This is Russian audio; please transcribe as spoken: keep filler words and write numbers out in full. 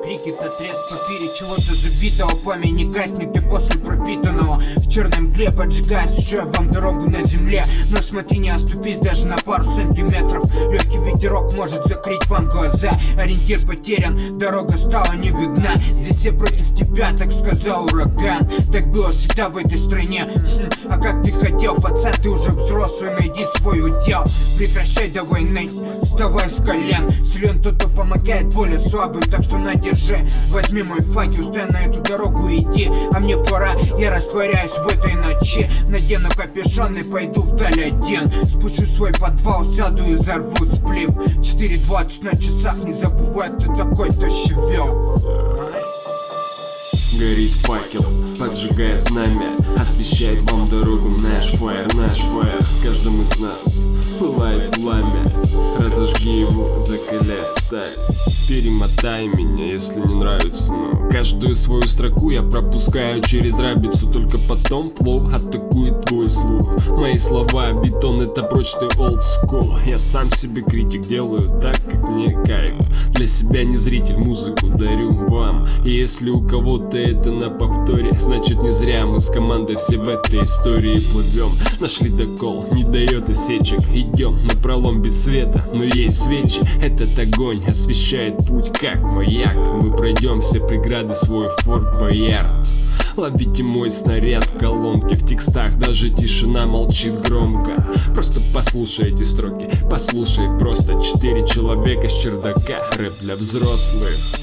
крики, тот треск в эфире чего-то забитого. Пламя не гаснет и после пропитанного в черной мгле поджигая, освещая вам дорогу на земле. Но смотри, не оступись даже на пару сантиметров. Легкий ветерок может закрыть вам глаза. Ориентир потерян, дорога стала не видна. Здесь все против тебя, так сказал ураган. Так было всегда в этой стране. Хм, а как ты хотел, пацан, ты уже взрослый, найди свой удел. Прекращай до войны, вставай с колен. Силен тот, кто помогает более слабым, так что надержи. Возьми мой факел, стой на эту дорогу и иди. А мне пора, я растворяюсь в этой ночи. Надену капюшон и пойду вдаль один. Спущу свой подвал, сяду и взорву сплив. Четыре двадцать на часах, не забывай, кто такой, кто щевел. Горит факел, поджигая знамя, освещает вам дорогу наш фаер, наш фаер. В каждом из нас пылает пламя, разожги его, закаляй сталь. Перемотай меня, если не нравится, но каждую свою строку я пропускаю через рабицу. Только потом флоу атакует твой слух. Мои слова, бетон, это прочный old school. Я сам себе критик, делаю так, как мне кайф. Для себя не зритель, музыку дарю вам. И если у кого-то это на повторе, значит не зря мы с командой все в этой истории плывем. Нашли докол, не дает осечек. Идем на пролом без света, но есть свечи. Этот огонь освещает путь, как маяк. Мы пройдем все преграды, свой Форт Боярд. Ловите мой снаряд в колонке. В текстах даже тишина молчит громко. Просто послушай эти строки, послушай просто. Четыре человека с чердака, рэп для взрослых.